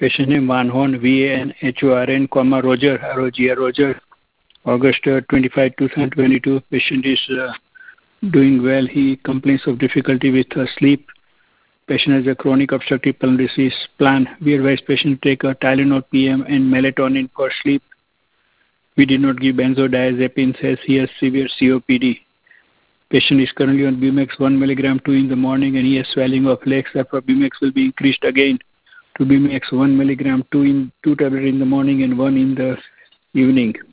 Patient name Van Horn, VANHORN, Roger, ROGR, Roger, August 25, 2022. Patient is doing well. He complains of difficulty with sleep. Patient has a chronic obstructive pulmonary disease. Plan. We advise patient to take a Tylenol PM and melatonin for sleep. We did not give benzodiazepines as he has severe COPD. Patient is currently on Bumex 1 milligram 2 in the morning and he has swelling of legs. Therefore, Bumex will be increased again to Bumex 1 milligram 2 tablets in the morning and 1 in the evening.